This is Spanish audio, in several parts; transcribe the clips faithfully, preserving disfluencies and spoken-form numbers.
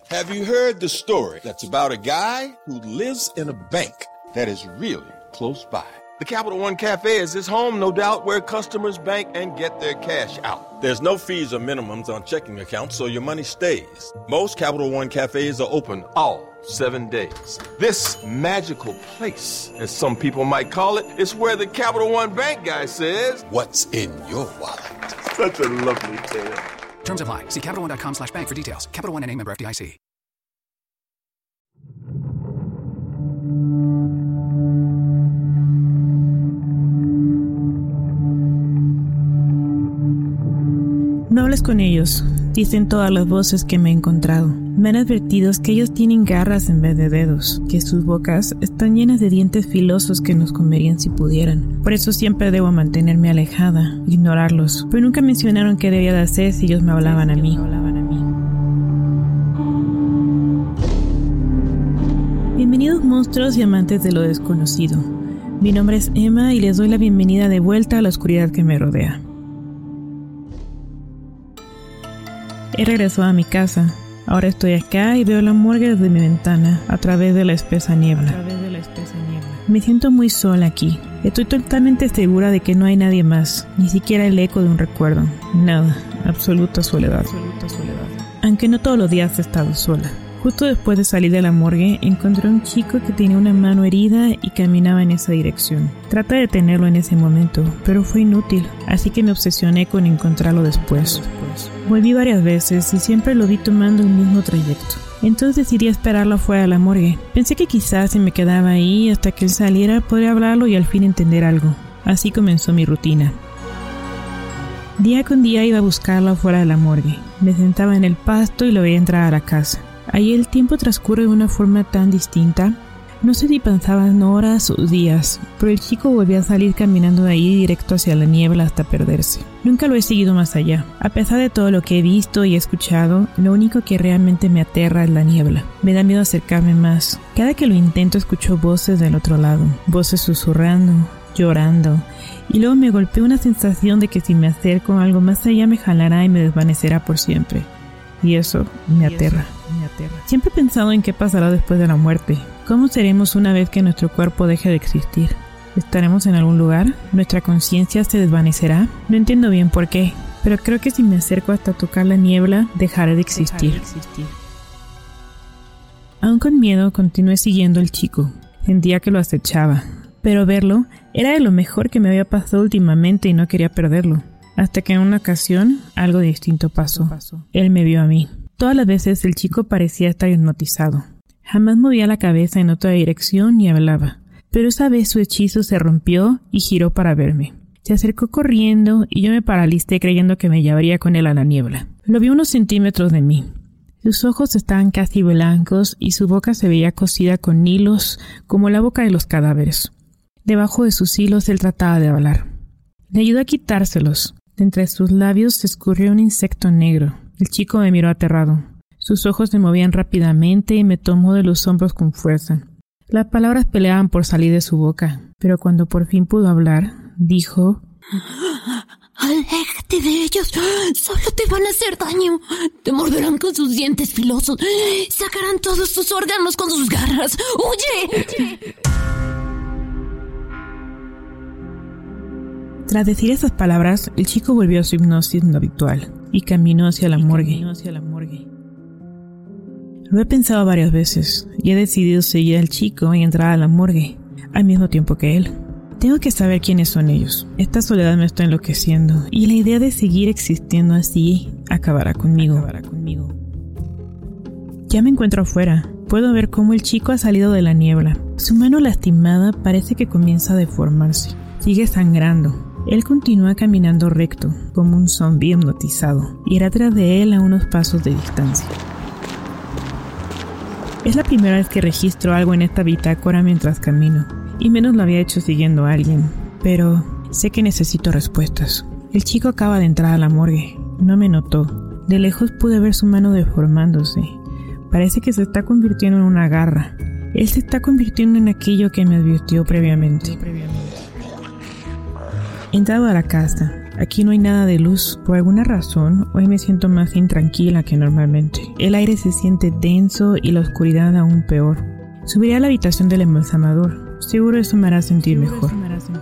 Have you heard the story that's about a guy who lives in a bank that is really close by? The Capital One Cafe is his home, no doubt, where customers bank and get their cash out. There's no fees or minimums on checking accounts, so your money stays. Most Capital One Cafes are open all seven days. This magical place, as some people might call it, is where the Capital One Bank guy says, "What's in your wallet?" Such a lovely tale. Terms apply. See Capital One dot com slash bank for details. Capital One N A member F D I C. No hables con ellos, dicen todas las voces que me he encontrado. Me han advertido que ellos tienen garras en vez de dedos, que sus bocas están llenas de dientes filosos que nos comerían si pudieran. Por eso siempre debo mantenerme alejada, ignorarlos, pero nunca mencionaron qué debía de hacer si ellos me hablaban a mí. Bienvenidos monstruos y amantes de lo desconocido. Mi nombre es Emma y les doy la bienvenida de vuelta a la oscuridad que me rodea. He regresado a mi casa. Ahora estoy acá y veo la morgue desde mi ventana, a través de la espesa niebla. Me siento muy sola aquí. Estoy totalmente segura de que no hay nadie más, ni siquiera el eco de un recuerdo. Nada, absoluta soledad. Aunque no todos los días he estado sola. Justo después de salir de la morgue, encontré a un chico que tenía una mano herida y caminaba en esa dirección. Traté de detenerlo en ese momento, pero fue inútil, así que me obsesioné con encontrarlo después. Volví varias veces y siempre lo vi tomando el mismo trayecto. Entonces decidí esperarlo afuera de la morgue. Pensé que quizás si me quedaba ahí hasta que él saliera podría hablarlo y al fin entender algo. Así comenzó mi rutina. Día con día iba a buscarlo afuera de la morgue. Me sentaba en el pasto y lo veía entrar a la casa. Ahí el tiempo transcurre de una forma tan distinta. No sé si pasaban horas o días, pero el chico volvió a salir caminando de ahí directo hacia la niebla hasta perderse. Nunca lo he seguido más allá. A pesar de todo lo que he visto y escuchado, lo único que realmente me aterra es la niebla. Me da miedo acercarme más. Cada que lo intento escucho voces del otro lado, voces susurrando, llorando, y luego me golpea una sensación de que si me acerco a algo más allá me jalará y me desvanecerá por siempre. Y eso me aterra. Siempre he pensado en qué pasará después de la muerte. ¿Cómo seremos una vez que nuestro cuerpo deje de existir? ¿Estaremos en algún lugar? ¿Nuestra conciencia se desvanecerá? No entiendo bien por qué, pero creo que si me acerco hasta tocar la niebla, dejaré de existir. Dejaré de existir. Aún con miedo, continué siguiendo al chico. Sentía que lo acechaba, pero verlo era de lo mejor que me había pasado últimamente y no quería perderlo. Hasta que en una ocasión, algo distinto pasó. Él me vio a mí. Todas las veces el chico parecía estar hipnotizado. Jamás movía la cabeza en otra dirección ni hablaba. Pero esa vez su hechizo se rompió y giró para verme. Se acercó corriendo y yo me paralicé creyendo que me llevaría con él a la niebla. Lo vi a unos centímetros de mí. Sus ojos estaban casi blancos y su boca se veía cosida con hilos como la boca de los cadáveres. Debajo de sus hilos él trataba de hablar. Le ayudó a quitárselos. De entre sus labios se escurrió un insecto negro. El chico me miró aterrado. Sus ojos se movían rápidamente y me tomó de los hombros con fuerza. Las palabras peleaban por salir de su boca, pero cuando por fin pudo hablar, dijo: «Aléjate de ellos, solo te van a hacer daño. Te morderán con sus dientes filosos, sacarán todos tus órganos con sus garras. ¡Huye!». Tras decir esas palabras, el chico volvió a su hipnosis no habitual y caminó hacia la morgue. Lo he pensado varias veces y he decidido seguir al chico y entrar a la morgue al mismo tiempo que él. Tengo que saber quiénes son ellos. Esta soledad me está enloqueciendo y la idea de seguir existiendo así acabará conmigo. Acabará conmigo. Ya me encuentro afuera. Puedo ver cómo el chico ha salido de la niebla. Su mano lastimada parece que comienza a deformarse. Sigue sangrando. Él continúa caminando recto, como un zombi hipnotizado, y era tras de él a unos pasos de distancia. Es la primera vez que registro algo en esta bitácora mientras camino, y menos lo había hecho siguiendo a alguien, pero sé que necesito respuestas. El chico acaba de entrar a la morgue, no me notó. De lejos pude ver su mano deformándose. Parece que se está convirtiendo en una garra. Él se está convirtiendo en aquello que me advirtió previamente. He entrado a la casa. Aquí no hay nada de luz. Por alguna razón, hoy me siento más intranquila que normalmente. El aire se siente denso y la oscuridad aún peor. Subiré a la habitación del embalsamador. Seguro eso me hará sentir mejor.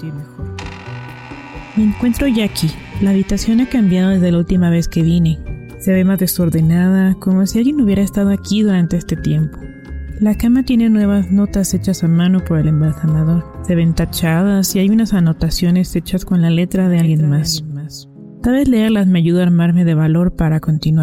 Me encuentro ya aquí. La habitación ha cambiado desde la última vez que vine. Se ve más desordenada, como si alguien hubiera estado aquí durante este tiempo. La cama tiene nuevas notas hechas a mano por el embalsamador. Se ven tachadas y hay unas anotaciones hechas con la letra de alguien más. Tal vez leerlas me ayude a armarme de valor para continuar.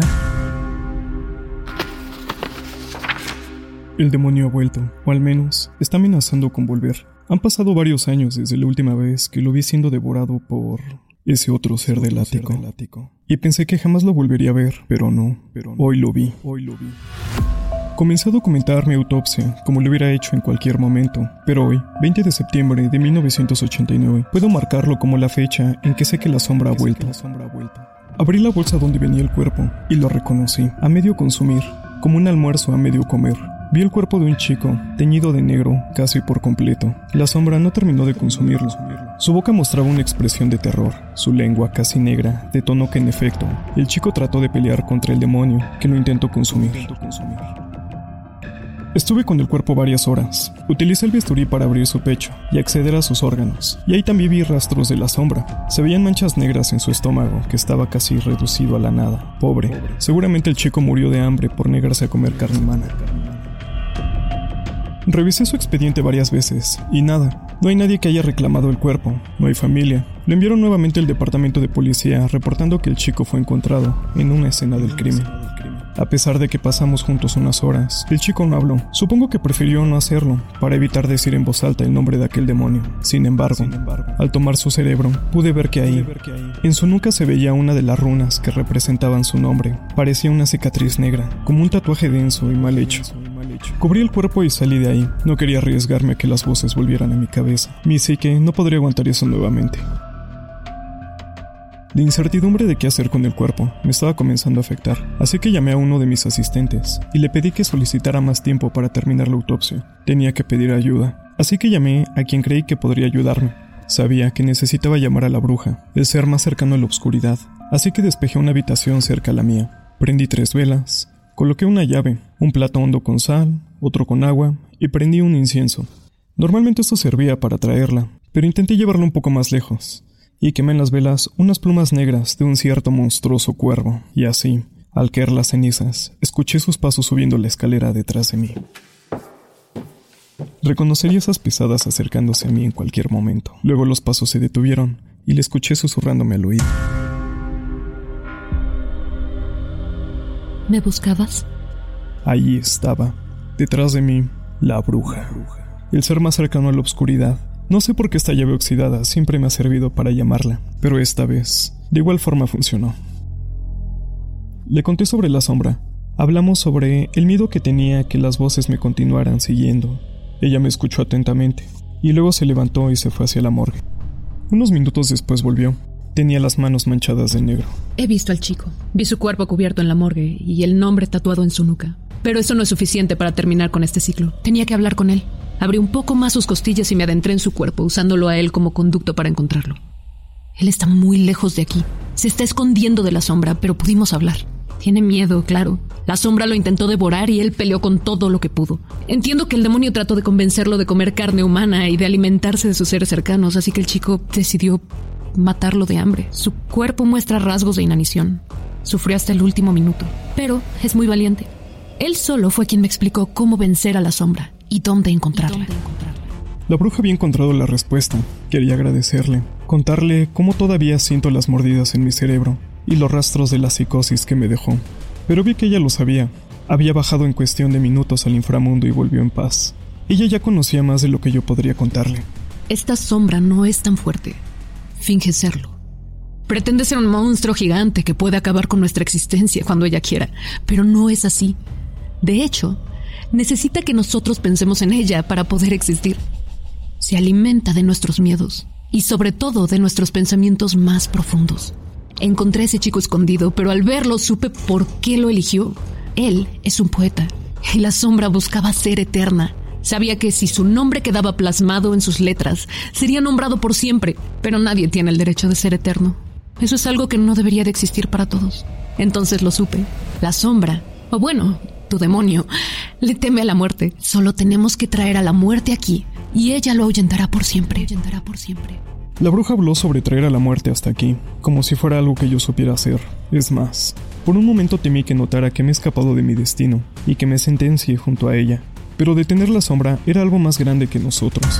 El demonio ha vuelto, o al menos está amenazando con volver. Han pasado varios años desde la última vez que lo vi siendo devorado por ese otro ser del ático. Y pensé que jamás lo volvería a ver, pero no. Hoy lo vi. Hoy lo vi. Comencé a documentar mi autopsia, como lo hubiera hecho en cualquier momento, pero hoy, veinte de septiembre de mil novecientos ochenta y nueve, puedo marcarlo como la fecha en que sé que la sombra ha vuelto. Abrí la bolsa donde venía el cuerpo y lo reconocí, a medio consumir, como un almuerzo a medio comer. Vi el cuerpo de un chico, teñido de negro, casi por completo. La sombra no terminó de consumirlo. Su boca mostraba una expresión de terror. Su lengua, casi negra, detonó que en efecto, el chico trató de pelear contra el demonio, que lo intentó consumir. Estuve con el cuerpo varias horas. Utilicé el bisturí para abrir su pecho y acceder a sus órganos. Y ahí también vi rastros de la sombra. Se veían manchas negras en su estómago, que estaba casi reducido a la nada. Pobre. Seguramente el chico murió de hambre por negarse a comer carne humana. Revisé su expediente varias veces, y nada. No hay nadie que haya reclamado el cuerpo. No hay familia. Lo enviaron nuevamente al departamento de policía, reportando que el chico fue encontrado en una escena del crimen. A pesar de que pasamos juntos unas horas, el chico no habló. Supongo que prefirió no hacerlo, para evitar decir en voz alta el nombre de aquel demonio. Sin embargo, al tomar su cerebro, pude ver que ahí, en su nuca se veía una de las runas que representaban su nombre. Parecía una cicatriz negra, como un tatuaje denso y mal hecho. Cubrí el cuerpo y salí de ahí. No quería arriesgarme a que las voces volvieran a mi cabeza. Mi psique no podría aguantar eso nuevamente. La incertidumbre de qué hacer con el cuerpo me estaba comenzando a afectar, así que llamé a uno de mis asistentes y le pedí que solicitara más tiempo para terminar la autopsia. Tenía que pedir ayuda, así que llamé a quien creí que podría ayudarme. Sabía que necesitaba llamar a la bruja, el ser más cercano a la oscuridad, así que despejé una habitación cerca a la mía. Prendí tres velas, coloqué una llave, un plato hondo con sal, otro con agua y prendí un incienso. Normalmente esto servía para atraerla, pero intenté llevarlo un poco más lejos. Y quemé en las velas unas plumas negras de un cierto monstruoso cuervo, y así, al caer las cenizas, escuché sus pasos subiendo la escalera detrás de mí. Reconocería esas pisadas acercándose a mí en cualquier momento. Luego los pasos se detuvieron, y le escuché susurrándome al oído. ¿Me buscabas? Ahí estaba, detrás de mí, la bruja. El ser más cercano a la oscuridad. No sé por qué esta llave oxidada siempre me ha servido para llamarla, pero esta vez, de igual forma funcionó. Le conté sobre la sombra. Hablamos sobre el miedo que tenía que las voces me continuaran siguiendo. Ella me escuchó atentamente, y luego se levantó y se fue hacia la morgue. Unos minutos después volvió. Tenía las manos manchadas de negro. He visto al chico. Vi su cuerpo cubierto en la morgue y el nombre tatuado en su nuca. Pero eso no es suficiente para terminar con este ciclo. Tenía que hablar con él. Abrí un poco más sus costillas y me adentré en su cuerpo, usándolo a él como conducto para encontrarlo. Él está muy lejos de aquí. Se está escondiendo de la sombra, pero pudimos hablar. Tiene miedo, claro. La sombra lo intentó devorar y él peleó con todo lo que pudo. Entiendo que el demonio trató de convencerlo de comer carne humana y de alimentarse de sus seres cercanos, así que el chico decidió matarlo de hambre. Su cuerpo muestra rasgos de inanición. Sufrió hasta el último minuto, pero es muy valiente. Él solo fue quien me explicó cómo vencer a la sombra y dónde encontrarla. ¿Y dónde encontrarla? La bruja había encontrado la respuesta. Quería agradecerle, contarle cómo todavía siento las mordidas en mi cerebro y los rastros de la psicosis que me dejó. Pero vi que ella lo sabía. Había bajado en cuestión de minutos al inframundo y volvió en paz. Ella ya conocía más de lo que yo podría contarle. Esta sombra no es tan fuerte. Finge serlo. Pretende ser un monstruo gigante que puede acabar con nuestra existencia cuando ella quiera, pero no es así. De hecho, necesita que nosotros pensemos en ella para poder existir. Se alimenta de nuestros miedos y sobre todo de nuestros pensamientos más profundos. Encontré a ese chico escondido, pero al verlo supe por qué lo eligió. Él es un poeta y la sombra buscaba ser eterna. Sabía que si su nombre quedaba plasmado en sus letras, sería nombrado por siempre, pero nadie tiene el derecho de ser eterno. Eso es algo que no debería de existir para todos. Entonces lo supe. La sombra, o bueno, tu demonio, le teme a la muerte. Solo tenemos que traer a la muerte aquí y ella lo ahuyentará por siempre. Ahuyentará por siempre. La bruja habló sobre traer a la muerte hasta aquí, como si fuera algo que yo supiera hacer. Es más, por un momento temí que notara que me he escapado de mi destino y que me sentencie junto a ella. Pero detener la sombra era algo más grande que nosotros.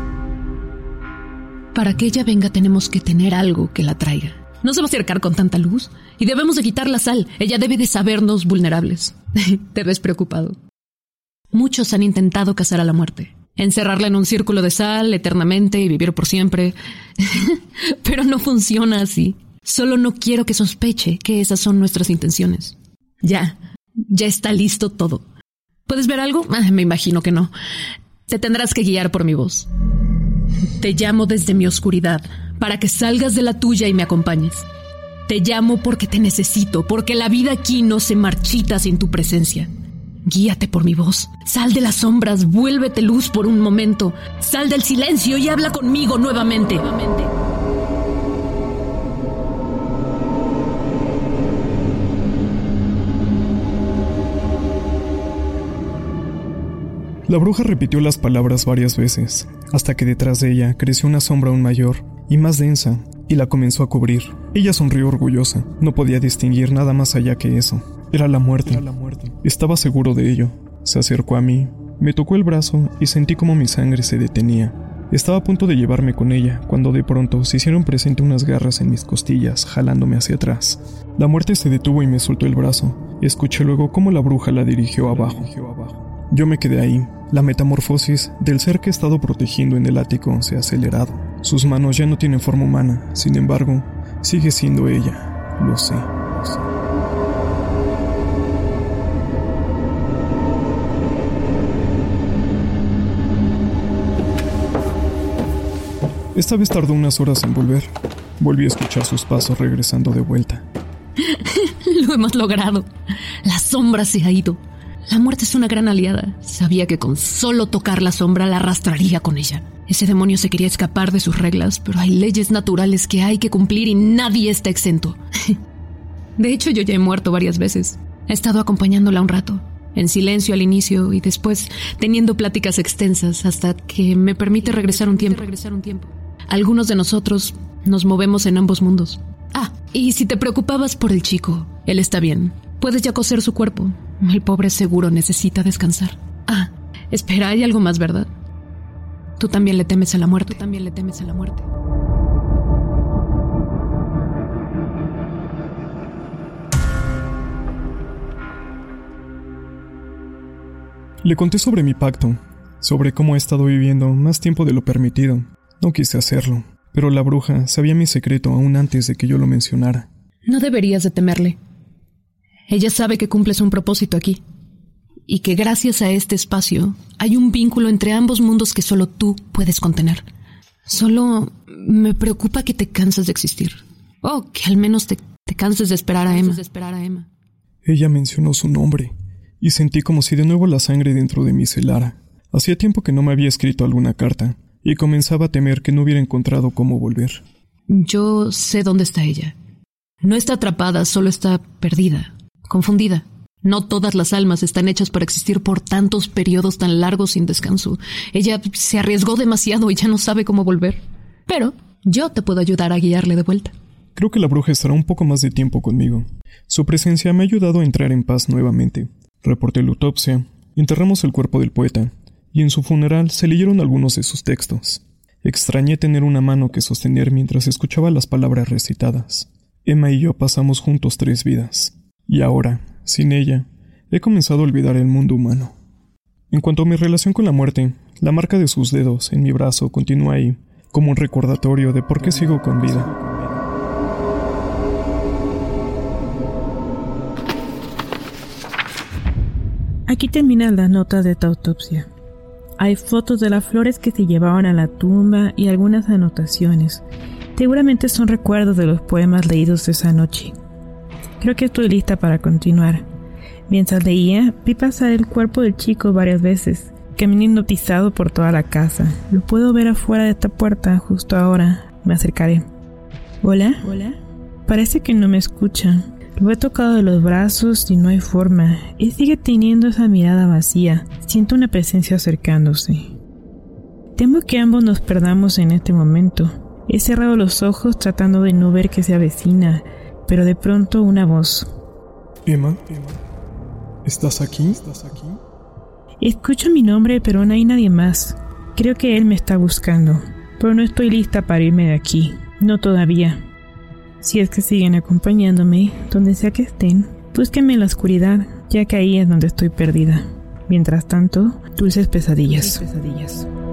Para que ella venga tenemos que tener algo que la traiga. No se va a acercar con tanta luz y debemos de quitar la sal. Ella debe de sabernos vulnerables. Te ves preocupado. Muchos han intentado cazar a la muerte. Encerrarla en un círculo de sal eternamente y vivir por siempre. Pero no funciona así. Solo no quiero que sospeche que esas son nuestras intenciones. Ya, ya está listo todo. ¿Puedes ver algo? Ah, me imagino que no. Te tendrás que guiar por mi voz. Te llamo desde mi oscuridad, para que salgas de la tuya y me acompañes. Te llamo porque te necesito, porque la vida aquí no se marchita sin tu presencia. Guíate por mi voz. Sal de las sombras, vuélvete luz por un momento. Sal del silencio y habla conmigo nuevamente. La bruja repitió las palabras varias veces, hasta que detrás de ella creció una sombra aún mayor y más densa, y la comenzó a cubrir. Ella sonrió orgullosa, no podía distinguir nada más allá que eso. Era la muerte. Era la muerte. Estaba seguro de ello. Se acercó a mí, me tocó el brazo y sentí como mi sangre se detenía. Estaba a punto de llevarme con ella, cuando de pronto se hicieron presente unas garras en mis costillas, jalándome hacia atrás. La muerte se detuvo y me soltó el brazo. Escuché luego cómo la bruja la dirigió abajo. Yo me quedé ahí. La metamorfosis del ser que he estado protegiendo en el ático se ha acelerado. Sus manos ya no tienen forma humana, sin embargo, sigue siendo ella. Lo sé, lo sé. Esta vez tardó unas horas en volver. Volví a escuchar sus pasos regresando de vuelta. Lo hemos logrado. La sombra se ha ido. La muerte es una gran aliada. Sabía que con solo tocar la sombra la arrastraría con ella. Ese demonio se quería escapar de sus reglas, pero hay leyes naturales que hay que cumplir y nadie está exento. De hecho, yo ya he muerto varias veces. He estado acompañándola un rato, en silencio al inicio y después teniendo pláticas extensas hasta que me permite regresar un tiempo. Algunos de nosotros nos movemos en ambos mundos. Ah, y si te preocupabas por el chico, él está bien. Puedes ya coser su cuerpo. El pobre seguro necesita descansar. Ah, espera, hay algo más, ¿verdad? Tú también le temes a la muerte. Tú también le temes a la muerte. Le conté sobre mi pacto, sobre cómo he estado viviendo más tiempo de lo permitido. No quise hacerlo, pero la bruja sabía mi secreto aún antes de que yo lo mencionara. No deberías de temerle. Ella sabe que cumples un propósito aquí, y que gracias a este espacio hay un vínculo entre ambos mundos que solo tú puedes contener. Solo me preocupa que te canses de existir. O que al menos te, te canses de esperar a Emma. Ella mencionó su nombre, y sentí como si de nuevo la sangre dentro de mí se helara. Hacía tiempo que no me había escrito alguna carta, y comenzaba a temer que no hubiera encontrado cómo volver. Yo sé dónde está ella. No está atrapada, solo está perdida. Confundida. No todas las almas están hechas para existir por tantos periodos tan largos sin descanso. Ella se arriesgó demasiado y ya no sabe cómo volver. Pero yo te puedo ayudar a guiarle de vuelta. Creo que la bruja estará un poco más de tiempo conmigo. Su presencia me ha ayudado a entrar en paz nuevamente. Reporté la autopsia, enterramos el cuerpo del poeta, y en su funeral se leyeron algunos de sus textos. Extrañé tener una mano que sostener mientras escuchaba las palabras recitadas. Emma y yo pasamos juntos tres vidas. Y ahora, sin ella, he comenzado a olvidar el mundo humano. En cuanto a mi relación con la muerte, la marca de sus dedos en mi brazo continúa ahí, como un recordatorio de por qué sigo con vida. Aquí terminan las notas de esta autopsia. Hay fotos de las flores que se llevaban a la tumba y algunas anotaciones. Seguramente son recuerdos de los poemas leídos esa noche. Creo que estoy lista para continuar. Mientras leía, vi pasar el cuerpo del chico varias veces, camino hipnotizado por toda la casa. Lo puedo ver afuera de esta puerta justo ahora. Me acercaré. ¿Hola? ¿Hola? Parece que no me escucha. Lo he tocado de los brazos y no hay forma. Él sigue teniendo esa mirada vacía. Siento una presencia acercándose. Temo que ambos nos perdamos en este momento. He cerrado los ojos tratando de no ver que se avecina, pero de pronto una voz. Emma, Emma, ¿estás aquí? ¿Estás aquí? Escucho mi nombre, pero no hay nadie más. Creo que él me está buscando, pero no estoy lista para irme de aquí. No todavía. Si es que siguen acompañándome, donde sea que estén, búsquenme en la oscuridad, ya que ahí es donde estoy perdida. Mientras tanto, dulces pesadillas. Dulces pesadillas.